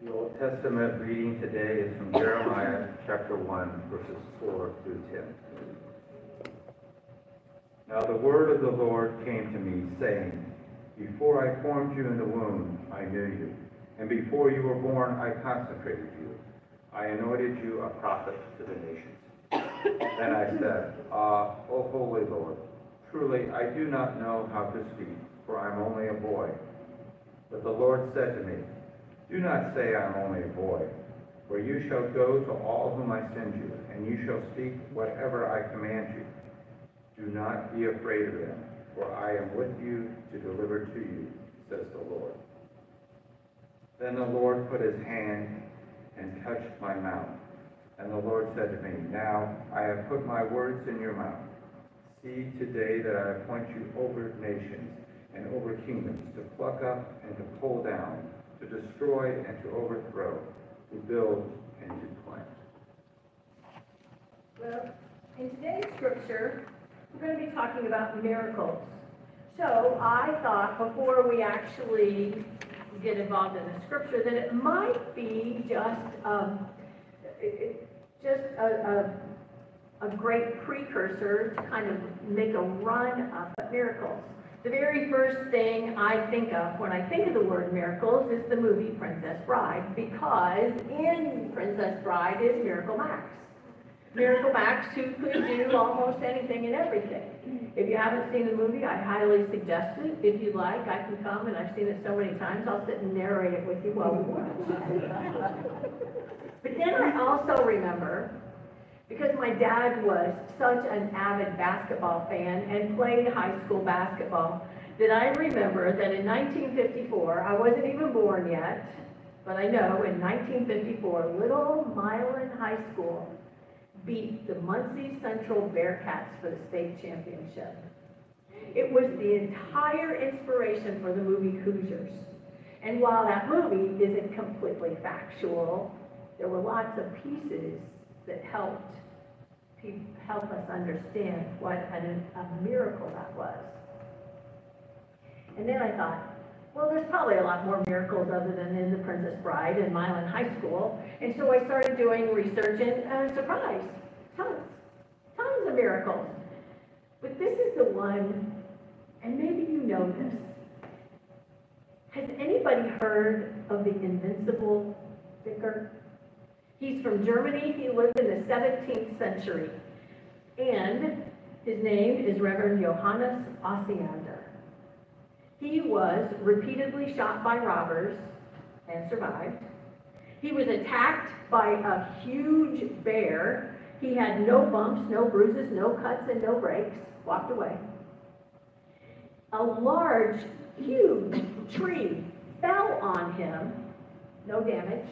The Old Testament reading today is from Jeremiah chapter 1, verses 4 through 10. Now the word of the Lord came to me, saying, Before I formed you in the womb, I knew you, and before you were born, I consecrated you. I anointed you a prophet to the nations. Then I said, O holy Lord, truly I do not know how to speak, for I am only a boy. But the Lord said to me, Do not say I am only a boy, for you shall go to all whom I send you, and you shall speak whatever I command you. Do not be afraid of them, for I am with you to deliver to you, says the Lord. Then the Lord put his hand and touched my mouth. And the Lord said to me, Now I have put my words in your mouth. See today that I appoint you over nations and over kingdoms, to pluck up and to pull down, to destroy and to overthrow, to build and to plant. Well, in today's scripture, we're going to be talking about miracles. So I thought before we actually get involved in the scripture that it might be just a great precursor to kind of make a run of miracles. The very first thing I think of when I think of the word miracles is the movie Princess Bride, because in Princess Bride is Miracle Max. Miracle Max, who could do almost anything and everything. If you haven't seen the movie, I highly suggest it. If you'd like, I can come, and I've seen it so many times, I'll sit and narrate it with you while we watch. But then I also remember, because my dad was such an avid basketball fan and played high school basketball, that I remember that in 1954, I wasn't even born yet, but I know in 1954, Little Milan High School beat the Muncie Central Bearcats for the state championship. It was the entire inspiration for the movie Hoosiers. And while that movie isn't completely factual, there were lots of pieces that helped us understand what a miracle that was. And then I thought, well, there's probably a lot more miracles other than in The Princess Bride and Milan High School. And so I started doing research, and surprise, tons of miracles. But this is the one, and maybe you know this. Has anybody heard of the Invincible Vicar? He's from Germany. He lived in the 17th century. And his name is Reverend Johannes Osiander. He was repeatedly shot by robbers and survived. He was attacked by a huge bear. He had no bumps, no bruises, no cuts, and no breaks. Walked away. A large, huge tree fell on him. No damage.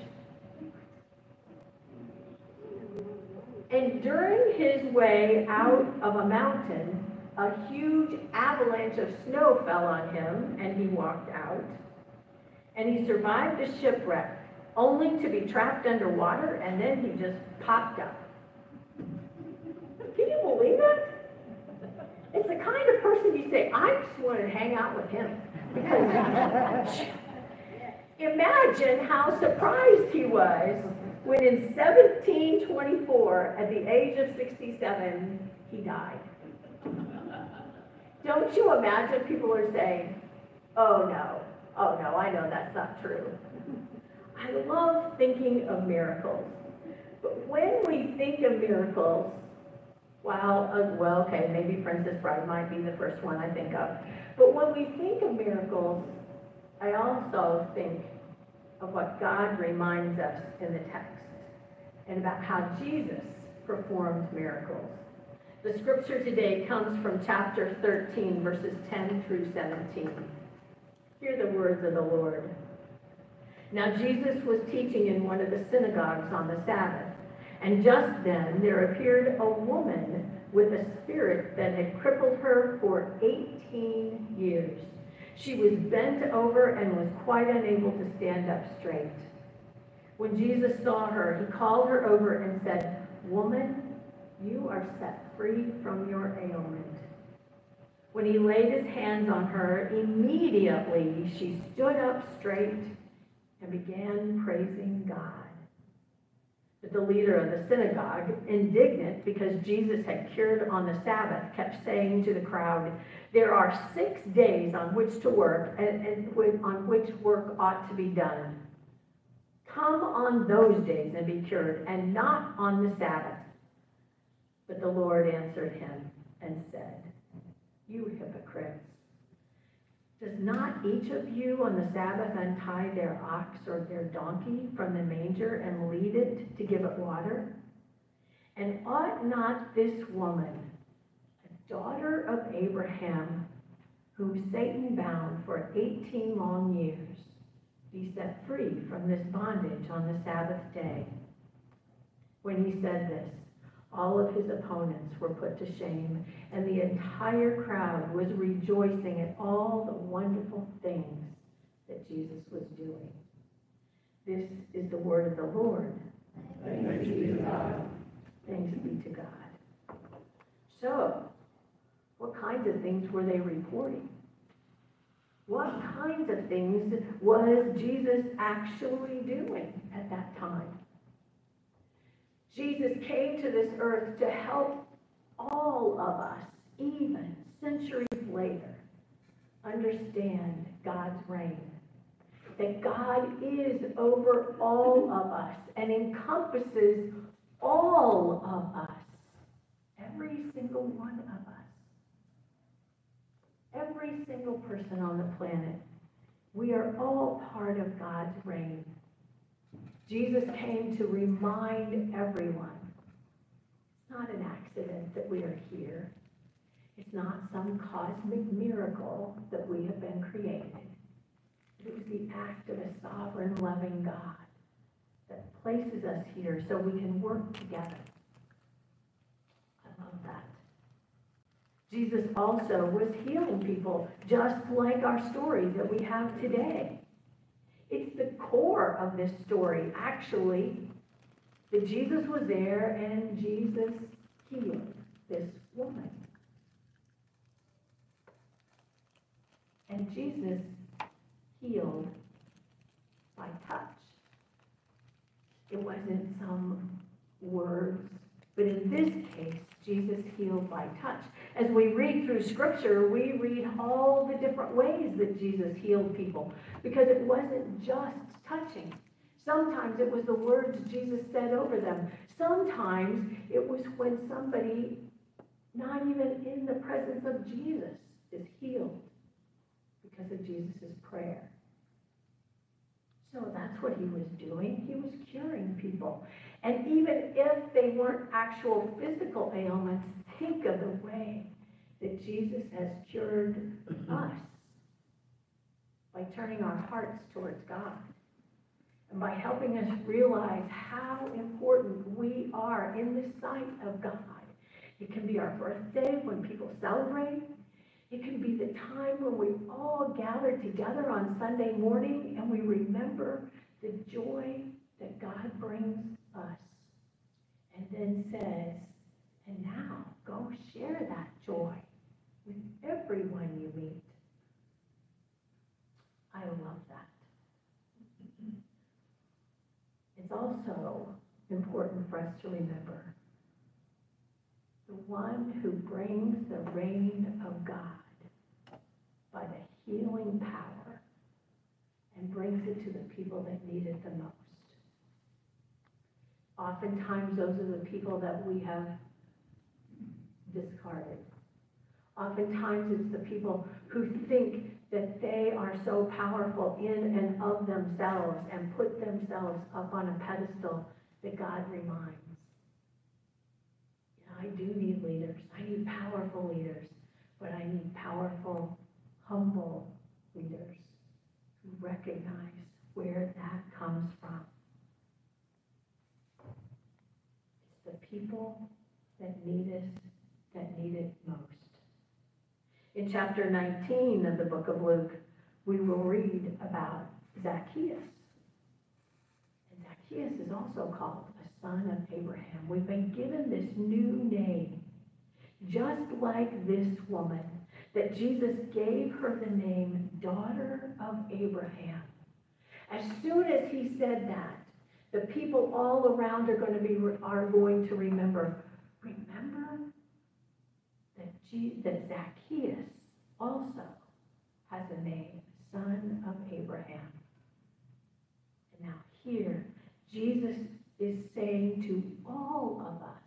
And during his way out of a mountain, a huge avalanche of snow fell on him, and he walked out. And he survived the shipwreck, only to be trapped underwater, and then he just popped up. Can you believe it? It's the kind of person you say, I just want to hang out with him. Because imagine how surprised he was when in 1724, at the age of 67, he died. Don't you imagine people are saying, oh no, I know that's not true. I love thinking of miracles. But when we think of miracles, well, okay, maybe Princess Bride might be the first one I think of. But when we think of miracles, I also think of what God reminds us in the text and about how Jesus performed miracles. The scripture today comes from chapter 13, verses 10 through 17. Hear the words of the Lord. Now Jesus was teaching in one of the synagogues on the Sabbath, and just then there appeared a woman with a spirit that had crippled her for 18 years. She was bent over and was quite unable to stand up straight. When Jesus saw her, he called her over and said, "Woman, you are set free from your ailment." When he laid his hands on her, immediately she stood up straight and began praising God. But the leader of the synagogue, indignant because Jesus had cured on the Sabbath, kept saying to the crowd, "There are 6 days on which to work and on which work ought to be done. Come on those days and be cured, and not on the Sabbath." But the Lord answered him and said, "You hypocrites! Does not each of you on the Sabbath untie their ox or their donkey from the manger and lead it to give it water? And ought not this woman, a daughter of Abraham, whom Satan bound for 18 long years, be set free from this bondage on the Sabbath day?" When he said this, all of his opponents were put to shame, and the entire crowd was rejoicing at all the wonderful things that Jesus was doing. This is the word of the Lord. Thanks be to God. Thanks be to God. So, what kinds of things were they reporting? What kinds of things was Jesus actually doing at that time? Jesus came to this earth to help all of us, even centuries later, understand God's reign. That God is over all of us and encompasses all of us. Every single one of us. Every single person on the planet. We are all part of God's reign. Jesus came to remind everyone. It's not an accident that we are here. It's not some cosmic miracle that we have been created. It was the act of a sovereign, loving God that places us here so we can work together. I love that. Jesus also was healing people, just like our story that we have today. It's the core of this story, actually, that Jesus was there and Jesus healed this woman. And Jesus healed by touch. It wasn't some words, but in this case, Jesus healed by touch. As we read through Scripture, we read all the different ways that Jesus healed people, because it wasn't just touching. Sometimes it was the words Jesus said over them. Sometimes it was when somebody, not even in the presence of Jesus, is healed because of Jesus' prayer. So that's what he was doing. He was curing people. And even if they weren't actual physical ailments, think of the way that Jesus has cured us by turning our hearts towards God and by helping us realize how important we are in the sight of God. It can be our birthday when people celebrate. It can be the time when we all gather together on Sunday morning and we remember the joy that God brings us. And then says, and now go share that joy with everyone you meet. I love that. It's also important for us to remember the one who brings the reign of God by the healing power and brings it to the people that need it the most. Oftentimes, those are the people that we have discarded. Oftentimes, it's the people who think that they are so powerful in and of themselves and put themselves up on a pedestal that God reminds. I do need leaders. I need powerful leaders, but I need powerful, humble leaders who recognize where that comes from. It's the people that need us, that need it most. In chapter 19 of the book of Luke, we will read about Zacchaeus. And Zacchaeus is also called a son of Abraham. We've been given this new name, just like this woman, that Jesus gave her the name daughter of Abraham. As soon as he said that, the people all around are going to remember. Remember that Zacchaeus also has a name, son of Abraham. And now here, Jesus is saying to all of us,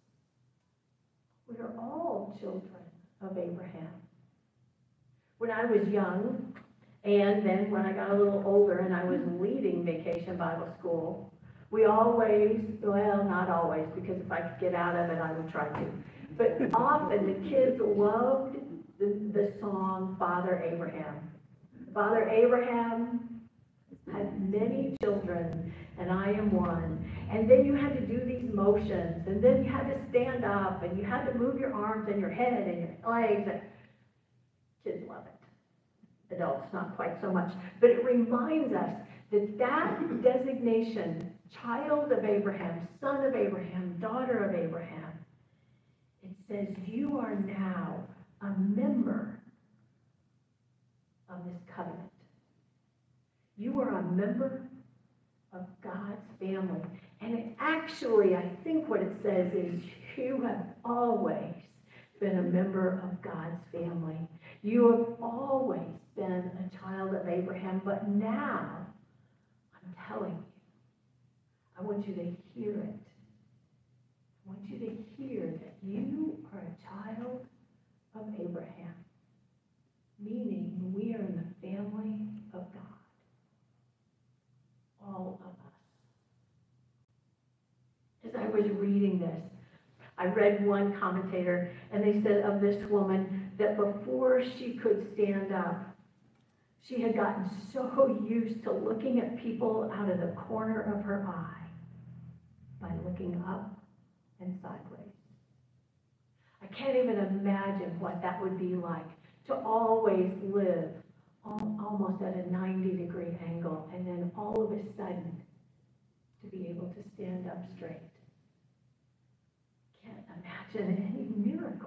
we are all children of Abraham. When I was young, and then when I got a little older and I was leading Vacation Bible School, we always, well, not always, because if I could get out of it, I would try to. But often the kids loved the song Father Abraham. Father Abraham had many children, and I am one. And then you had to do these motions, and then you had to stand up, and you had to move your arms and your head and your legs. Kids love it. Adults, not quite so much. But it reminds us that designation, child of Abraham, son of Abraham, daughter of Abraham, it says you are now a member of this covenant. You are a member of God's family. And it actually, I think what it says is you have always been a member of God's family. You have always been a child of Abraham, but now, I'm telling you, I want you to hear it. I want you to hear that you are a child of Abraham, meaning we are in the family of God. All of us. As I was reading this, I read one commentator, and they said of this woman that before she could stand up, she had gotten so used to looking at people out of the corner of her eye by looking up and sideways. I can't even imagine what that would be like to always live almost at a 90-degree angle, and then all of a sudden to be able to stand up straight. Can't imagine any miracle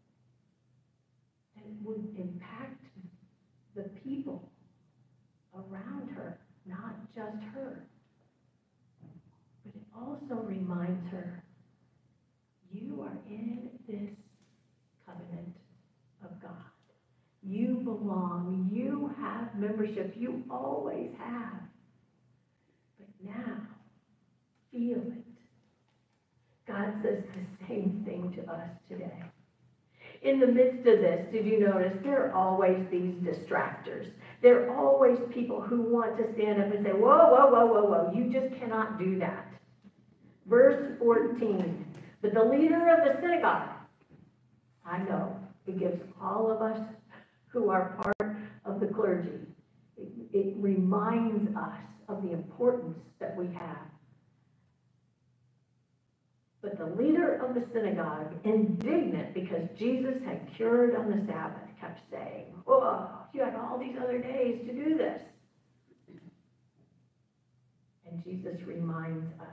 that would impact the people around her, not just her. But it also reminds her, you are in this covenant of God. You belong. You have membership. You always have. But now, feel it. God says the same thing to us today. In the midst of this, did you notice there are always these distractors? There are always people who want to stand up and say, whoa, whoa, whoa, whoa, whoa, you just cannot do that. Verse 14, but the leader of the synagogue, I know, it gives all of us who are part of the clergy, it reminds us of the importance that we have. But the leader of the synagogue, indignant because Jesus had cured on the Sabbath, kept saying, oh, you have all these other days to do this. And Jesus reminds us,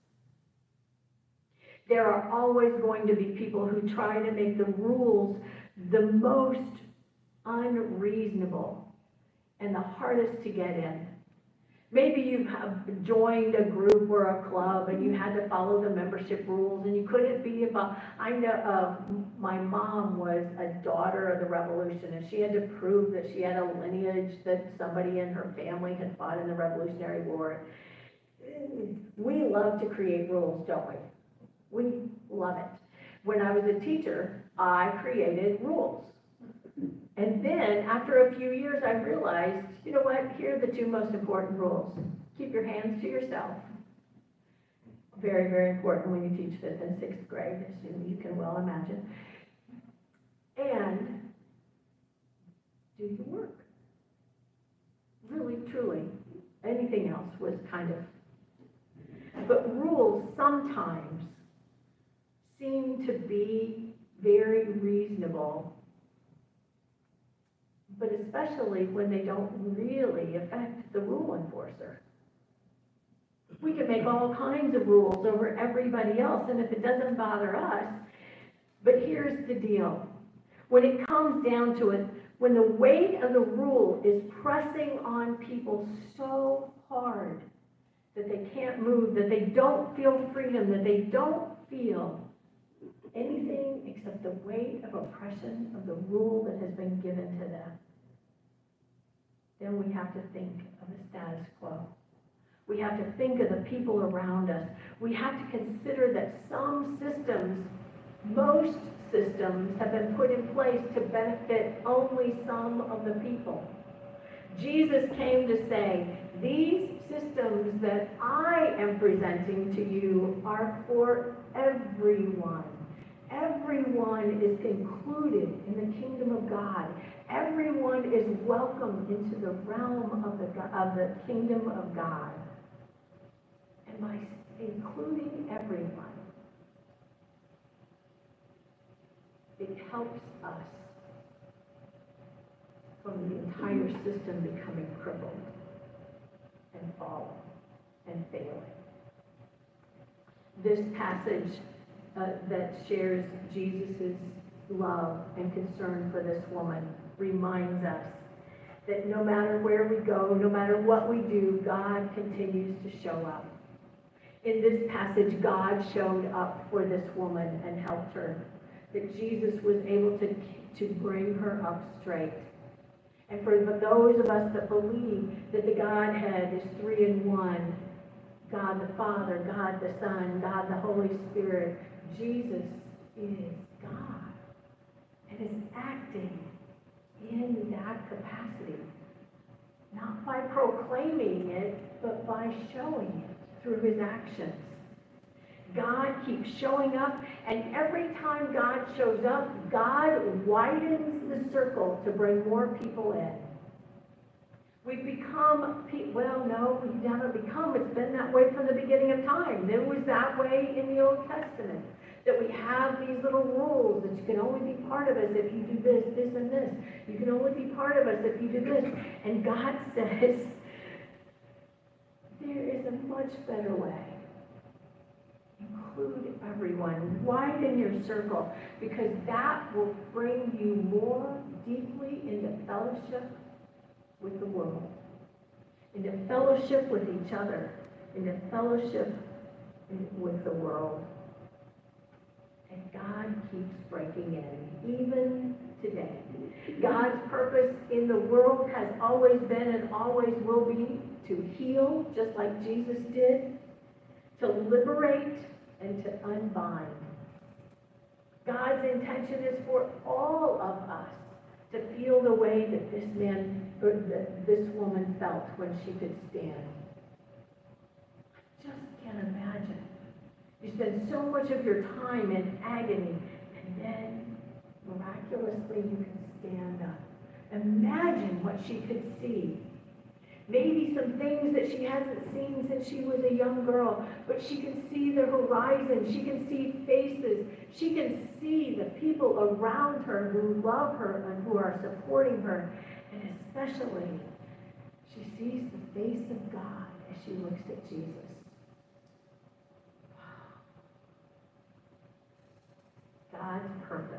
there are always going to be people who try to make the rules the most unreasonable and the hardest to get in. Maybe you have joined a group or a club and you had to follow the membership rules and you couldn't be involved. I know my mom was a daughter of the Revolution, and she had to prove that she had a lineage that somebody in her family had fought in the Revolutionary War. We love to create rules, don't we? We love it. When I was a teacher, I created rules. And then, after a few years, I realized, you know what, here are the two most important rules. Keep your hands to yourself. Very, very important when you teach 5th and 6th grade, as you can well imagine. And do your work. Really, truly. Anything else was kind of... But rules sometimes seem to be very reasonable, but especially when they don't really affect the rule enforcer. We can make all kinds of rules over everybody else, and if it doesn't bother us, but here's the deal. When it comes down to it, when the weight of the rule is pressing on people so that they can't move, that they don't feel freedom, that they don't feel anything except the weight of oppression of the rule that has been given to them, then we have to think of the status quo. We have to think of the people around us. We have to consider that some systems, most systems, have been put in place to benefit only some of the people. Jesus came to say, these systems that I am presenting to you are for everyone. Everyone is included in the kingdom of God. Everyone is welcome into the realm of the kingdom of God. And by including everyone, it helps us from the entire system becoming crippled and fallen and failing. This passage that shares Jesus' love and concern for this woman reminds us that no matter where we go, no matter what we do, God continues to show up. In this passage, God showed up for this woman and helped her. That Jesus was able to bring her up straight. And for those of us that believe that the Godhead is 3 in 1, God the Father, God the Son, God the Holy Spirit, Jesus is God and is acting in that capacity. Not by proclaiming it, but by showing it through his actions. God keeps showing up, and every time God shows up, God widens the circle to bring more people in. We've become, well, no, we haven't become. It's been that way from the beginning of time. It was that way in the Old Testament, that we have these little rules that you can only be part of us if you do this, this, and this. You can only be part of us if you do this. And God says, there is a much better way. Include everyone. Widen your circle, because that will bring you more deeply into fellowship with the world, into fellowship with each other, into fellowship with the world. And God keeps breaking in, even today. God's purpose in the world has always been and always will be to heal, just like Jesus did, to liberate, and to unbind. God's intention is for all of us to feel the way that this man, or that this woman felt when she could stand. I just can't imagine. You spend so much of your time in agony, and then miraculously you can stand up. Imagine what she could see. Maybe some things that she hasn't seen since she was a young girl, but she can see the horizon. She can see faces. She can see the people around her who love her and who are supporting her. And especially, she sees the face of God as she looks at Jesus. God's purpose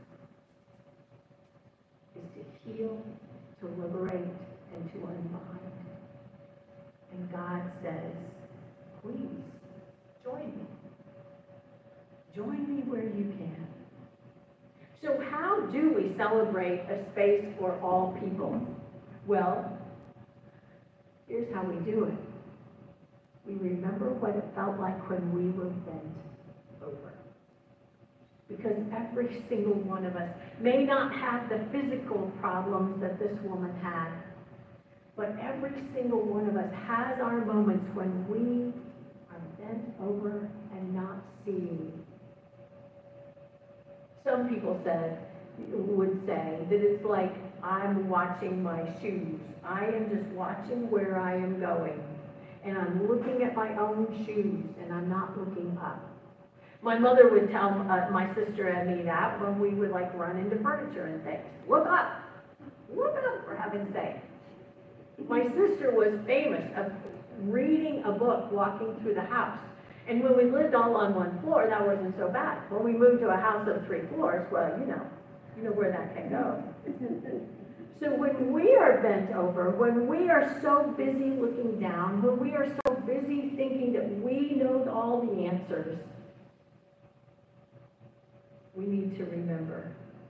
is to heal, to liberate, and to unbind. And God says, please, join me. Join me where you can. So how do we celebrate a space for all people? Well, here's how we do it. We remember what it felt like when we were bent over. Because every single one of us may not have the physical problems that this woman had, but every single one of us has our moments when we are bent over and not seeing. Some people would say that it's like I'm watching my shoes. I am just watching where I am going. And I'm looking at my own shoes, and I'm not looking up. My mother would tell my sister and me that when we would run into furniture and things. Look up, for heaven's sake. My sister was famous of reading a book walking through the house. And when we lived all on one floor, that wasn't so bad. When we moved to a house of 3 floors, well, you know where that can go. So when we are bent over, when we are so busy looking down, when we are so busy with all the answers, we need to remember.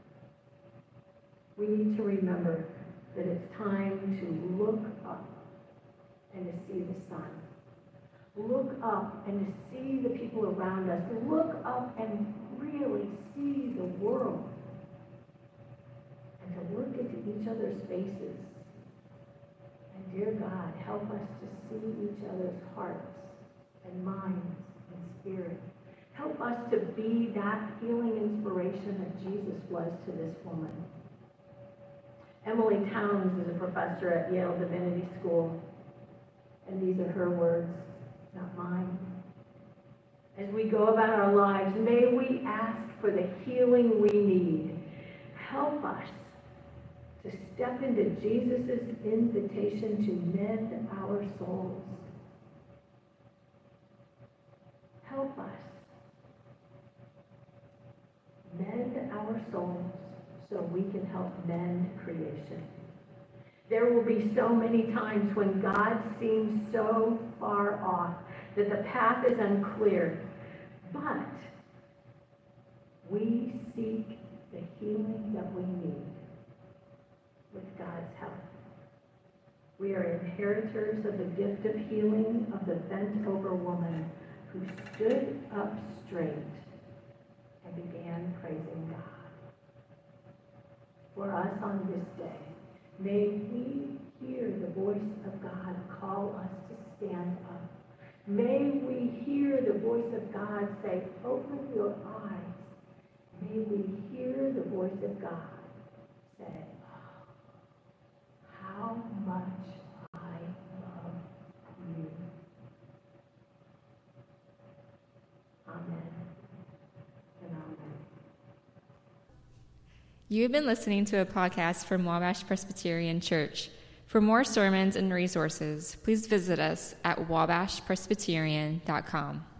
We need to remember that it's time to look up and to see the sun. Look up and to see the people around us. Look up and really see the world. And to look into each other's faces. And dear God, help us to see each other's hearts and minds and spirit. Help us to be that healing inspiration that Jesus was to this woman. Emily Towns is a professor at Yale Divinity School, and these are her words, not mine. As we go about our lives, may we ask for the healing we need. Help us to step into Jesus' invitation to mend our souls. Help us mend our souls so we can help mend creation. There will be so many times when God seems so far off that the path is unclear, but we seek the healing that we need with God's help. We are inheritors of the gift of healing of the bent-over woman who stood up straight and began praising God. For us on this day, may we hear the voice of God call us to stand up. May we hear the voice of God say, open your eyes. May we hear the voice of God say, oh, how much I love you. Amen and amen. You have been listening to a podcast from Wabash Presbyterian Church. For more sermons and resources, please visit us at wabashpresbyterian.com.